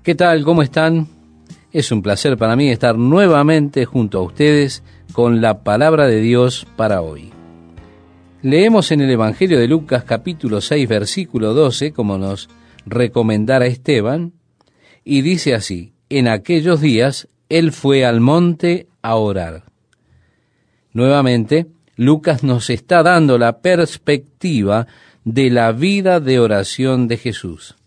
¿Qué tal? ¿Cómo están? Es un placer para mí estar nuevamente junto a ustedes con la palabra de Dios para hoy. Leemos en el Evangelio de Lucas capítulo 6 versículo 12, como nos recomendara Esteban, y dice así: en aquellos días él fue al monte a orar. Nuevamente, Lucas nos está dando la perspectiva de la vida de oración de Jesús.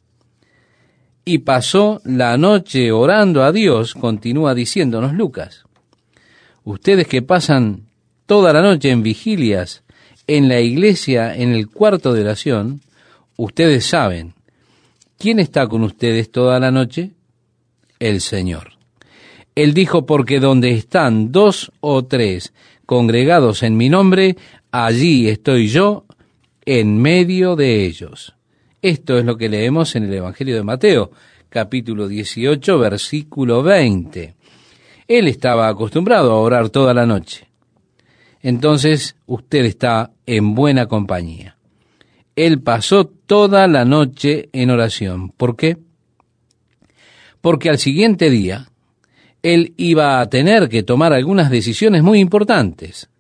Y pasó la noche orando a Dios, continúa diciéndonos Lucas. Ustedes que pasan toda la noche en vigilias en la iglesia, en el cuarto de oración, ustedes saben, ¿quién está con ustedes toda la noche? El Señor. Él dijo, porque donde están 2 o 3 congregados en mi nombre, allí estoy yo en medio de ellos. Esto es lo que leemos en el Evangelio de Mateo, capítulo 18, versículo 20. Él estaba acostumbrado a orar toda la noche. Entonces, usted está en buena compañía. Él pasó toda la noche en oración. ¿Por qué? Porque al siguiente día, él iba a tener que tomar algunas decisiones muy importantes.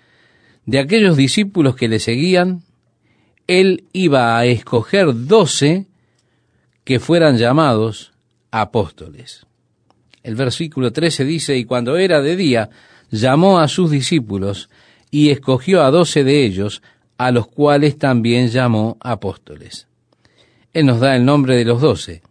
De aquellos discípulos que le seguían, él iba a escoger 12 que fueran llamados apóstoles. El versículo 13 dice, y cuando era de día, llamó a sus discípulos y escogió a 12 de ellos, a los cuales también llamó apóstoles. Él nos da el nombre de los 12.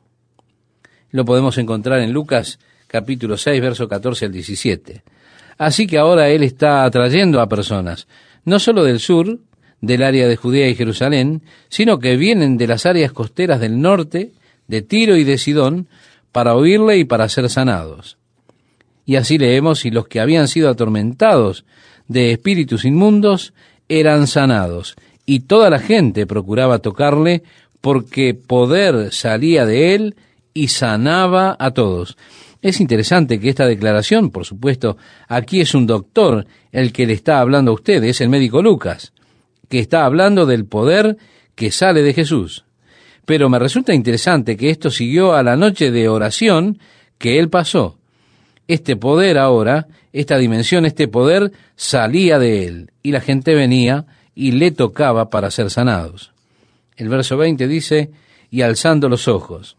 Lo podemos encontrar en Lucas capítulo 6, verso 14 al 17. Así que ahora él está atrayendo a personas, no solo del sur, del área de Judea y Jerusalén, sino que vienen de las áreas costeras del norte, de Tiro y de Sidón, para oírle y para ser sanados. Y así leemos, y los que habían sido atormentados de espíritus inmundos eran sanados, y toda la gente procuraba tocarle, porque poder salía de él y sanaba a todos. Es interesante que esta declaración, por supuesto, aquí es un doctor el que le está hablando a usted, es el médico Lucas, que está hablando del poder que sale de Jesús. Pero me resulta interesante que esto siguió a la noche de oración que él pasó. Este poder ahora, esta dimensión, este poder salía de él, y la gente venía y le tocaba para ser sanados. El verso 20 dice, y alzando los ojos.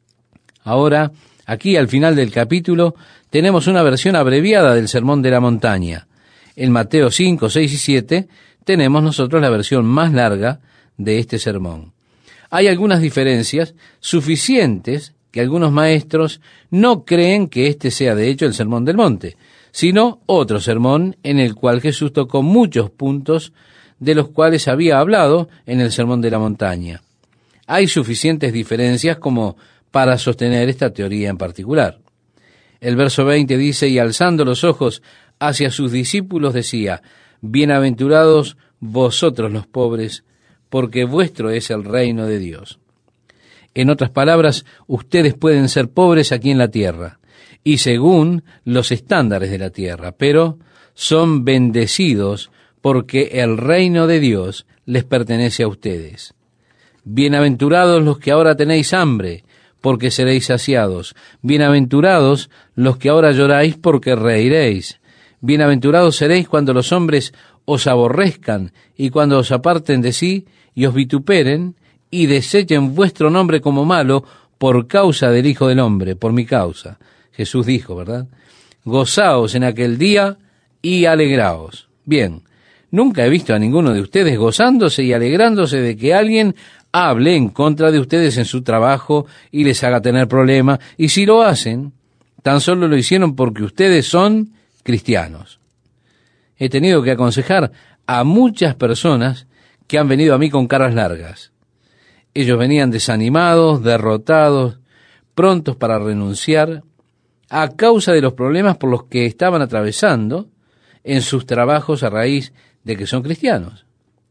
Ahora, aquí al final del capítulo, tenemos una versión abreviada del Sermón de la Montaña. En Mateo 5, 6 y 7, tenemos nosotros la versión más larga de este sermón. Hay algunas diferencias suficientes que algunos maestros no creen que este sea de hecho el Sermón del Monte, sino otro sermón en el cual Jesús tocó muchos puntos de los cuales había hablado en el Sermón de la Montaña. Hay suficientes diferencias como para sostener esta teoría en particular. El verso 20 dice, y alzando los ojos hacia sus discípulos decía, bienaventurados vosotros los pobres, porque vuestro es el reino de Dios. En otras palabras, ustedes pueden ser pobres aquí en la tierra, y según los estándares de la tierra, pero son bendecidos porque el reino de Dios les pertenece a ustedes. Bienaventurados los que ahora tenéis hambre, porque seréis saciados. Bienaventurados los que ahora lloráis, porque reiréis. Bienaventurados seréis cuando los hombres os aborrezcan y cuando os aparten de sí y os vituperen y desechen vuestro nombre como malo por causa del Hijo del Hombre, por mi causa. Jesús dijo, ¿verdad? Gozaos en aquel día y alegraos. Bien, nunca he visto a ninguno de ustedes gozándose y alegrándose de que alguien hable en contra de ustedes en su trabajo y les haga tener problemas, y si lo hacen, tan solo lo hicieron porque ustedes son cristianos. He tenido que aconsejar a muchas personas que han venido a mí con caras largas. Ellos venían desanimados, derrotados, prontos para renunciar, a causa de los problemas por los que estaban atravesando en sus trabajos a raíz de que son cristianos.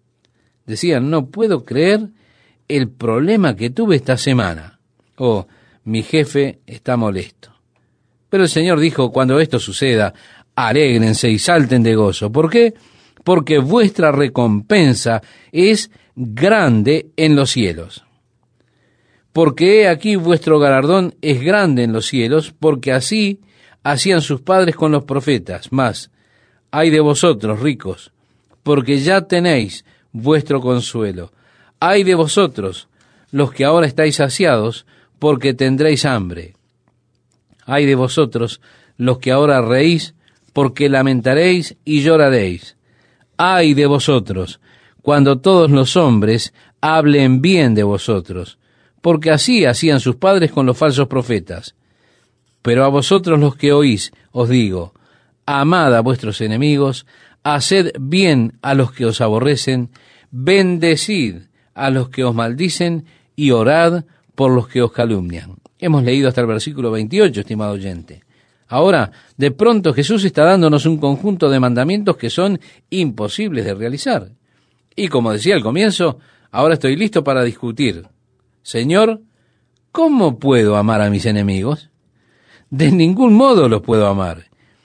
Decían, no puedo creer el problema que tuve esta semana. O, mi jefe está molesto. Pero el Señor dijo, cuando esto suceda, alégrense y salten de gozo. ¿Por qué? Porque vuestra recompensa es grande en los cielos. porque he aquí vuestro galardón es grande en los cielos, porque así hacían sus padres con los profetas. Mas, ay de vosotros, ricos, porque ya tenéis vuestro consuelo. Ay de vosotros, los que ahora estáis saciados, porque tendréis hambre. Ay de vosotros, los que ahora reís, porque lamentaréis y lloraréis. Ay de vosotros, cuando todos los hombres hablen bien de vosotros, porque así hacían sus padres con los falsos profetas. Pero a vosotros los que oís, os digo, amad a vuestros enemigos, haced bien a los que os aborrecen, bendecid a los que os maldicen y orad por los que os calumnian. Hemos leído hasta el versículo 28, estimado oyente. Ahora, de pronto Jesús está dándonos un conjunto de mandamientos que son imposibles de realizar. Y como decía al comienzo, ahora estoy listo para discutir. Señor, ¿cómo puedo amar a mis enemigos? De ningún modo los puedo amar.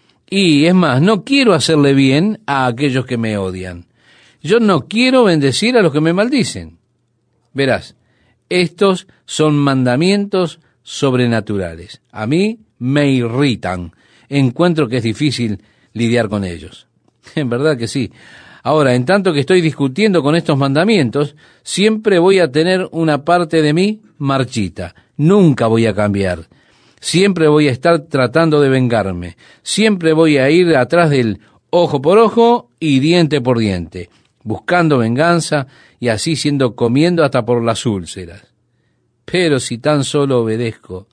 Y es más, no quiero hacerle bien a aquellos que me odian. Yo no quiero bendecir a los que me maldicen. Verás, estos son mandamientos sobrenaturales. A mí me irritan. Encuentro que es difícil lidiar con ellos. En verdad que sí. Ahora, en tanto que estoy discutiendo con estos mandamientos, siempre voy a tener una parte de mí marchita. Nunca voy a cambiar. Siempre voy a estar tratando de vengarme. Siempre voy a ir atrás del ojo por ojo y diente por diente, buscando venganza y así siendo comiendo hasta por las úlceras. Pero si tan solo obedezco,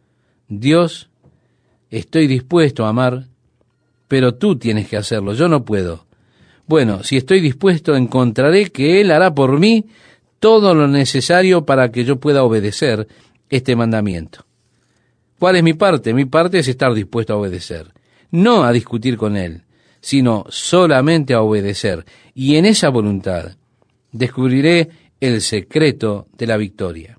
Dios, estoy dispuesto a amar, pero tú tienes que hacerlo, yo no puedo. Bueno, si estoy dispuesto, encontraré que Él hará por mí todo lo necesario para que yo pueda obedecer este mandamiento. ¿Cuál es mi parte? Mi parte es estar dispuesto a obedecer, no a discutir con Él, sino solamente a obedecer. Y en esa voluntad descubriré el secreto de la victoria.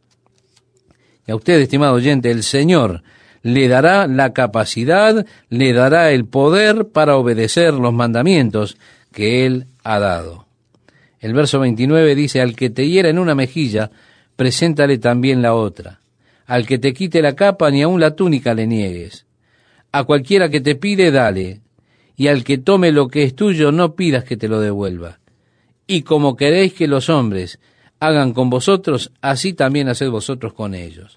Y a usted, estimado oyente, el Señor le dará la capacidad, le dará el poder para obedecer los mandamientos que Él ha dado. El verso 29 dice, al que te hiera en una mejilla, preséntale también la otra. Al que te quite la capa, ni aun la túnica le niegues. A cualquiera que te pide, dale. Y al que tome lo que es tuyo, no pidas que te lo devuelva. Y como queréis que los hombres hagan con vosotros, así también haced vosotros con ellos.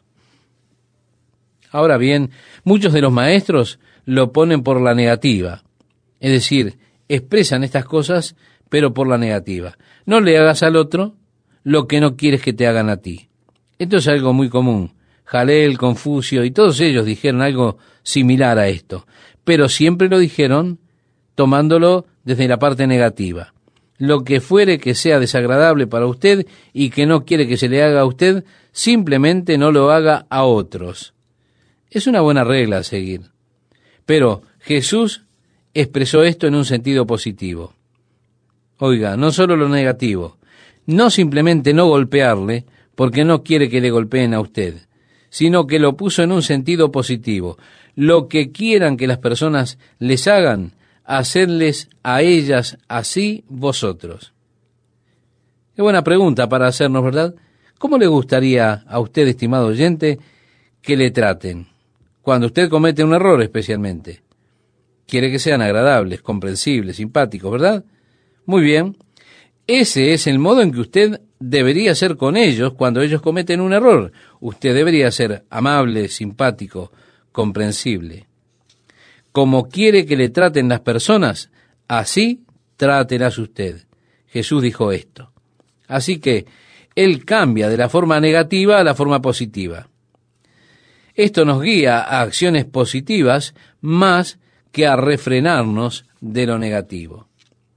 Ahora bien, muchos de los maestros lo ponen por la negativa. Es decir, expresan estas cosas, pero por la negativa. No le hagas al otro lo que no quieres que te hagan a ti. Esto es algo muy común. Jalel, Confucio y todos ellos dijeron algo similar a esto, pero siempre lo dijeron tomándolo desde la parte negativa. Lo que fuere que sea desagradable para usted y que no quiere que se le haga a usted, simplemente no lo haga a otros. Es una buena regla a seguir. Pero Jesús expresó esto en un sentido positivo. Oiga, no solo lo negativo, no simplemente no golpearle porque no quiere que le golpeen a usted, sino que lo puso en un sentido positivo. Lo que quieran que las personas les hagan, hacedles a ellas así vosotros. Qué buena pregunta para hacernos, ¿verdad? ¿Cómo le gustaría a usted, estimado oyente, que le traten? Cuando usted comete un error especialmente. Quiere que sean agradables, comprensibles, simpáticos, ¿verdad? Muy bien. Ese es el modo en que usted debería ser con ellos cuando ellos cometen un error. Usted debería ser amable, simpático, comprensible. Como quiere que le traten las personas, así trátelas usted. Jesús dijo esto. Así que Él cambia de la forma negativa a la forma positiva. Esto nos guía a acciones positivas más que a refrenarnos de lo negativo.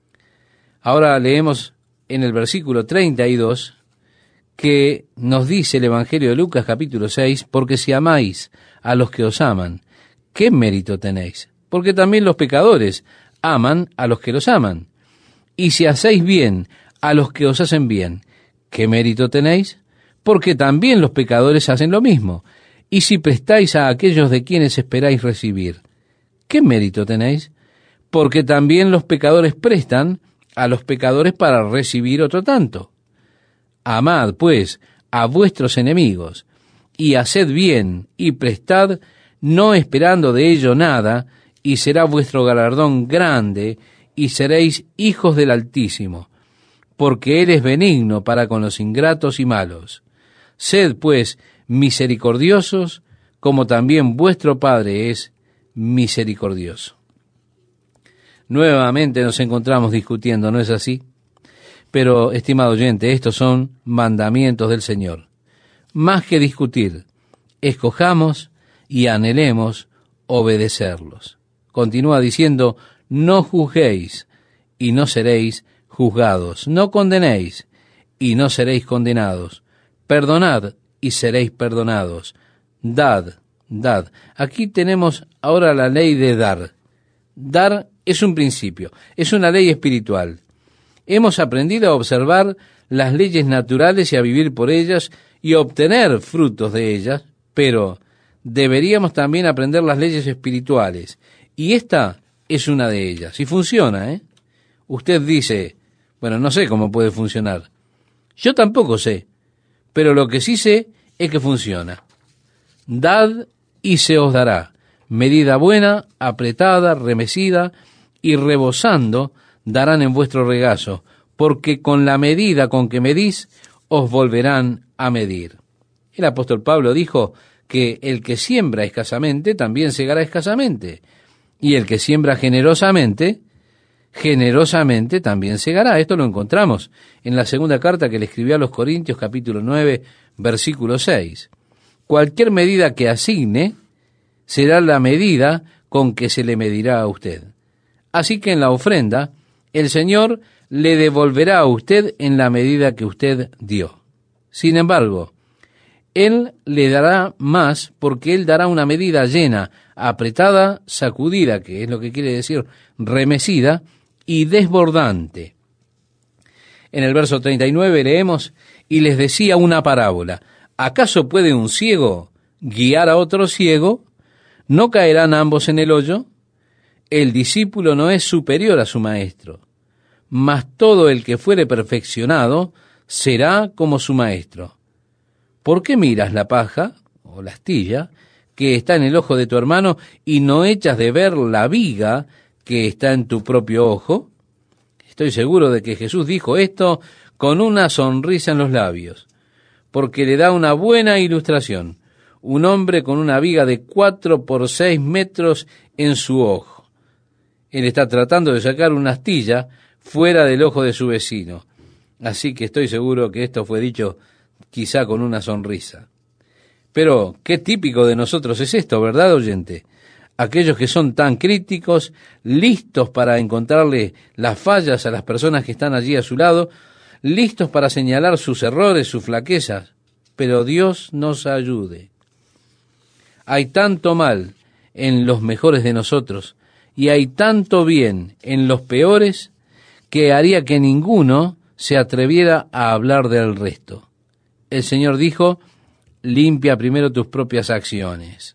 Ahora leemos en el versículo 32 que nos dice el Evangelio de Lucas capítulo 6, porque si amáis a los que os aman, ¿qué mérito tenéis? Porque también los pecadores aman a los que los aman. Y si hacéis bien a los que os hacen bien, ¿qué mérito tenéis? Porque también los pecadores hacen lo mismo. Y si prestáis a aquellos de quienes esperáis recibir, ¿qué mérito tenéis? Porque también los pecadores prestan a los pecadores para recibir otro tanto. Amad, pues, a vuestros enemigos, y haced bien, y prestad, no esperando de ello nada, y será vuestro galardón grande, y seréis hijos del Altísimo, porque Él es benigno para con los ingratos y malos. Sed, pues, misericordiosos, como también vuestro Padre es misericordioso. Nuevamente nos encontramos discutiendo, ¿no es así? Pero, estimado oyente, estos son mandamientos del Señor. Más que discutir, escojamos y anhelemos obedecerlos. Continúa diciendo, no juzguéis y no seréis juzgados, no condenéis y no seréis condenados, perdonad y seréis perdonados, dad. Aquí tenemos ahora la ley de dar. Dar es un principio, es una ley espiritual. Hemos aprendido a observar las leyes naturales y a vivir por ellas y obtener frutos de ellas, pero deberíamos también aprender las leyes espirituales, y esta es una de ellas, y funciona, ¿eh? Usted dice, bueno, no sé cómo puede funcionar. Yo tampoco sé, pero lo que sí sé es que funciona. Dad y se os dará, medida buena, apretada, remecida y rebosando darán en vuestro regazo, porque con la medida con que medís, os volverán a medir. El apóstol Pablo dijo que el que siembra escasamente también segará escasamente, y el que siembra generosamente, generosamente también segará. Esto lo encontramos en la segunda carta que le escribió a los Corintios, capítulo 9, versículo 6. Cualquier medida que asigne será la medida con que se le medirá a usted. Así que en la ofrenda, el Señor le devolverá a usted en la medida que usted dio. Sin embargo, Él le dará más porque Él dará una medida llena, apretada, sacudida, que es lo que quiere decir remecida, y desbordante. En el verso 39 leemos, y les decía una parábola, ¿acaso puede un ciego guiar a otro ciego? ¿No caerán ambos en el hoyo? El discípulo no es superior a su maestro, mas todo el que fuere perfeccionado será como su maestro. ¿Por qué miras la paja o la astilla que está en el ojo de tu hermano y no echas de ver la viga que está en tu propio ojo? Estoy seguro de que Jesús dijo esto con una sonrisa en los labios, porque le da una buena ilustración. Un hombre con una viga de 4 por 6 metros en su ojo. Él está tratando de sacar una astilla fuera del ojo de su vecino. Así que estoy seguro que esto fue dicho quizá con una sonrisa. Pero qué típico de nosotros es esto, ¿verdad, oyente? Aquellos que son tan críticos, listos para encontrarle las fallas a las personas que están allí a su lado, listos para señalar sus errores, sus flaquezas. Pero Dios nos ayude. Hay tanto mal en los mejores de nosotros, y hay tanto bien en los peores, que haría que ninguno se atreviera a hablar del resto. El Señor dijo, limpia primero tus propias acciones.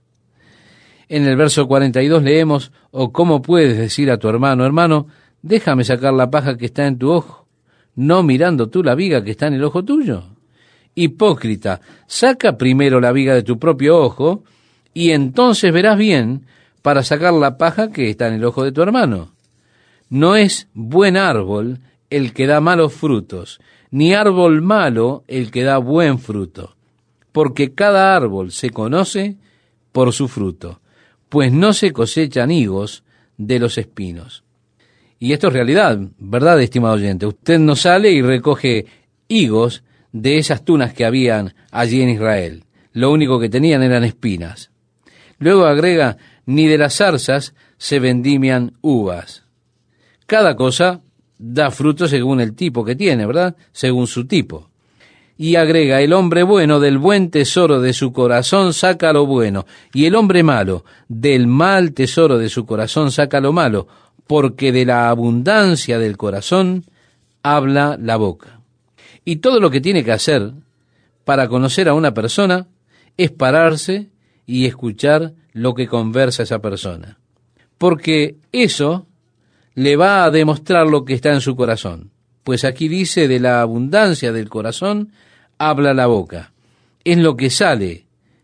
En el verso 42 leemos, ¿o cómo puedes decir a tu hermano, hermano, déjame sacar la paja que está en tu ojo, no mirando tú la viga que está en el ojo tuyo? Hipócrita, saca primero la viga de tu propio ojo, y entonces verás bien para sacar la paja que está en el ojo de tu hermano. No es buen árbol el que da malos frutos, ni árbol malo el que da buen fruto, porque cada árbol se conoce por su fruto, pues no se cosechan higos de los espinos. Y esto es realidad, ¿verdad, estimado oyente? Usted no sale y recoge higos de esas tunas que habían allí en Israel. Lo único que tenían eran espinas. Luego agrega, ni de las zarzas se vendimian uvas. Cada cosa da fruto según el tipo que tiene, ¿verdad? Según su tipo. Y agrega, el hombre bueno del buen tesoro de su corazón saca lo bueno, y el hombre malo del mal tesoro de su corazón saca lo malo, porque de la abundancia del corazón habla la boca. Y todo lo que tiene que hacer para conocer a una persona es pararse y escuchar lo que conversa esa persona, porque eso le va a demostrar lo que está en su corazón. Pues aquí dice, de la abundancia del corazón habla la boca. Es lo que sale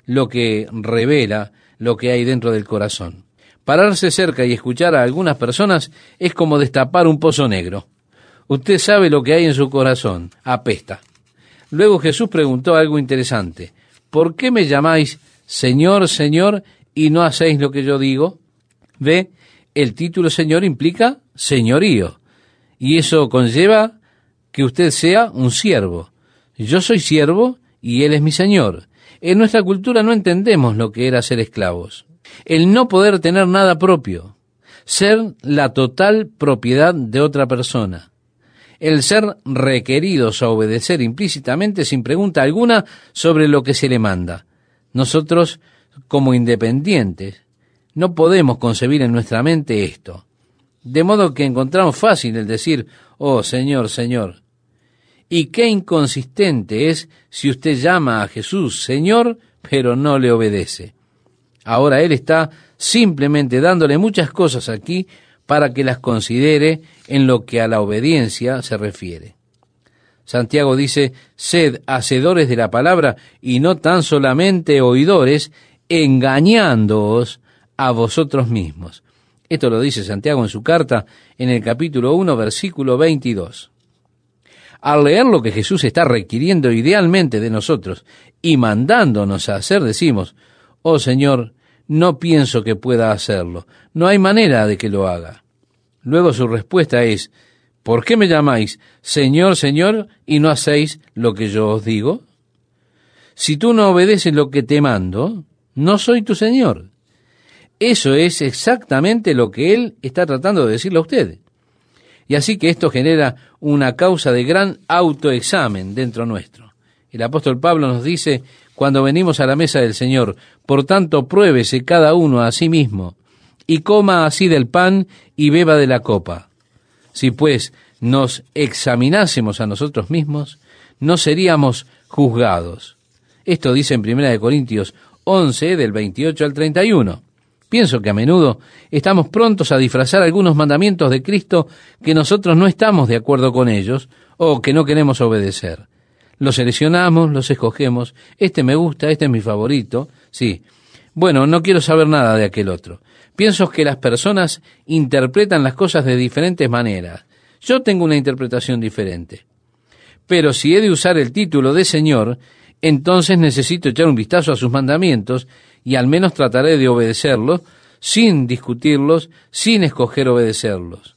lo que revela lo que hay dentro del corazón. Pararse cerca y escuchar a algunas personas es como destapar un pozo negro. Usted sabe lo que hay en su corazón, apesta. Luego Jesús preguntó algo interesante. ¿Por qué me llamáis Señor, Señor, y no hacéis lo que yo digo? ¿Ve? El título Señor implica señorío, y eso conlleva que usted sea un siervo. Yo soy siervo y Él es mi Señor. En nuestra cultura no entendemos lo que era ser esclavos. El no poder tener nada propio, ser la total propiedad de otra persona, el ser requeridos a obedecer implícitamente sin pregunta alguna sobre lo que se le manda. Nosotros, como independientes, no podemos concebir en nuestra mente esto, de modo que encontramos fácil el decir, oh Señor, Señor. Y qué inconsistente es si usted llama a Jesús Señor, pero no le obedece. Ahora Él está simplemente dándole muchas cosas aquí para que las considere en lo que a la obediencia se refiere. Santiago dice, sed hacedores de la palabra y no tan solamente oidores, engañándoos a vosotros mismos. Esto lo dice Santiago en su carta en el capítulo 1, versículo 22. Al leer lo que Jesús está requiriendo idealmente de nosotros y mandándonos a hacer, decimos, oh Señor, no pienso que pueda hacerlo, no hay manera de que lo haga. Luego su respuesta es, ¿por qué me llamáis Señor, Señor, y no hacéis lo que yo os digo? Si tú no obedeces lo que te mando, no soy tu Señor. Eso es exactamente lo que Él está tratando de decirle a usted. Y así que esto genera una causa de gran autoexamen dentro nuestro. El apóstol Pablo nos dice, cuando venimos a la mesa del Señor, por tanto pruébese cada uno a sí mismo, y coma así del pan y beba de la copa. Si pues nos examinásemos a nosotros mismos, no seríamos juzgados. Esto dice en 1 Corintios 11, del 28 al 31. Pienso que a menudo estamos prontos a disfrazar algunos mandamientos de Cristo que nosotros no estamos de acuerdo con ellos o que no queremos obedecer. Los seleccionamos, los escogemos, este me gusta, este es mi favorito, sí. Bueno, no quiero saber nada de aquel otro. Pienso que las personas interpretan las cosas de diferentes maneras. Yo tengo una interpretación diferente. Pero si he de usar el título de Señor, entonces necesito echar un vistazo a sus mandamientos y al menos trataré de obedecerlos, sin discutirlos, sin escoger obedecerlos.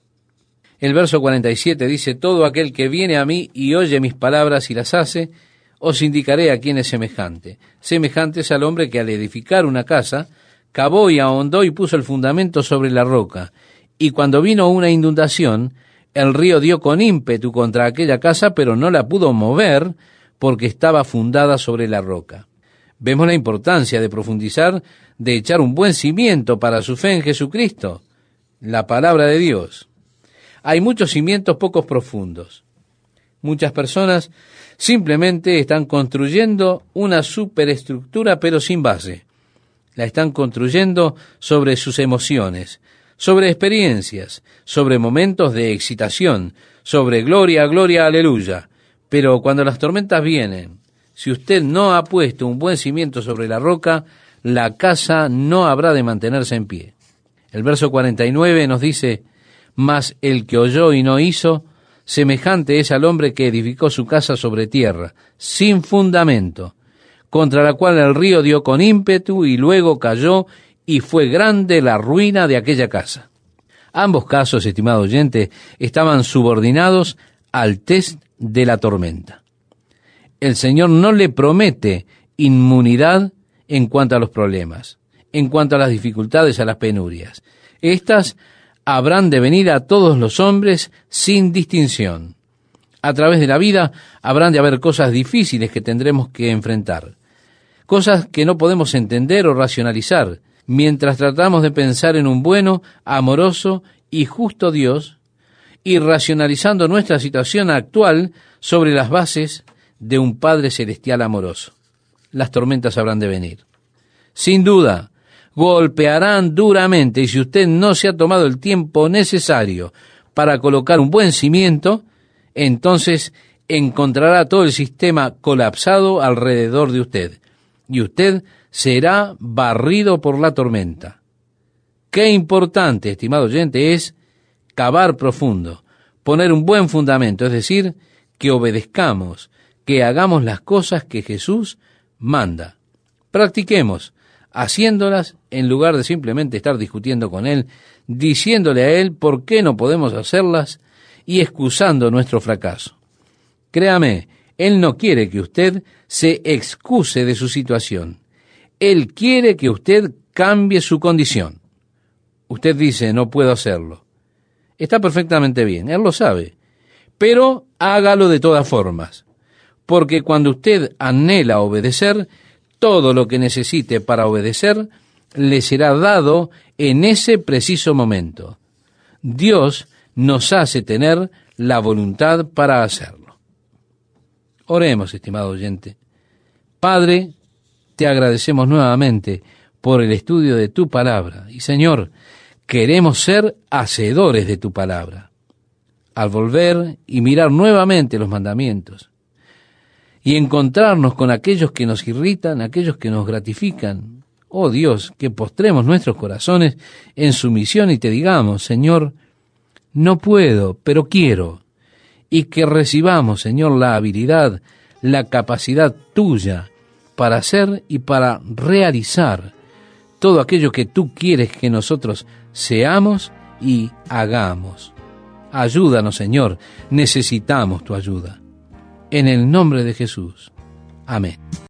El verso 47 dice, todo aquel que viene a mí y oye mis palabras y las hace, os indicaré a quién es semejante. Semejante es al hombre que al edificar una casa, cavó y ahondó y puso el fundamento sobre la roca. Y cuando vino una inundación, el río dio con ímpetu contra aquella casa, pero no la pudo mover porque estaba fundada sobre la roca. Vemos la importancia de profundizar, de echar un buen cimiento para su fe en Jesucristo, la palabra de Dios. Hay muchos cimientos pocos profundos. Muchas personas simplemente están construyendo una superestructura pero sin base. La están construyendo sobre sus emociones, sobre experiencias, sobre momentos de excitación, sobre gloria, gloria, aleluya. Pero cuando las tormentas vienen, si usted no ha puesto un buen cimiento sobre la roca, la casa no habrá de mantenerse en pie. El verso 49 nos dice, mas el que oyó y no hizo, semejante es al hombre que edificó su casa sobre tierra, sin fundamento, contra la cual el río dio con ímpetu y luego cayó, y fue grande la ruina de aquella casa. Ambos casos, estimado oyente, estaban subordinados al test de la tormenta. El Señor no le promete inmunidad en cuanto a los problemas, en cuanto a las dificultades, a las penurias. Estas habrán de venir a todos los hombres sin distinción. A través de la vida habrán de haber cosas difíciles que tendremos que enfrentar, cosas que no podemos entender o racionalizar, mientras tratamos de pensar en un bueno, amoroso y justo Dios, y racionalizando nuestra situación actual sobre las bases de un Padre Celestial amoroso. Las tormentas habrán de venir. Sin duda, golpearán duramente, y si usted no se ha tomado el tiempo necesario para colocar un buen cimiento, entonces encontrará todo el sistema colapsado alrededor de usted, y usted será barrido por la tormenta. Qué importante, estimado oyente, es cavar profundo, poner un buen fundamento, es decir, que obedezcamos, que hagamos las cosas que Jesús manda. Practiquemos haciéndolas en lugar de simplemente estar discutiendo con Él, diciéndole a Él por qué no podemos hacerlas y excusando nuestro fracaso. Créame, Él no quiere que usted se excuse de su situación. Él quiere que usted cambie su condición. Usted dice, no puedo hacerlo. Está perfectamente bien, Él lo sabe, pero hágalo de todas formas, porque cuando usted anhela obedecer, todo lo que necesite para obedecer le será dado en ese preciso momento. Dios nos hace tener la voluntad para hacerlo. Oremos, estimado oyente. Padre, te agradecemos nuevamente por el estudio de tu palabra. Y Señor, queremos ser hacedores de tu palabra. Al volver y mirar nuevamente los mandamientos y encontrarnos con aquellos que nos irritan, aquellos que nos gratifican, oh Dios, que postremos nuestros corazones en sumisión y te digamos, Señor, no puedo, pero quiero, y que recibamos, Señor, la habilidad, la capacidad tuya para hacer y para realizar todo aquello que tú quieres que nosotros seamos y hagamos. Ayúdanos, Señor, necesitamos tu ayuda. En el nombre de Jesús. Amén.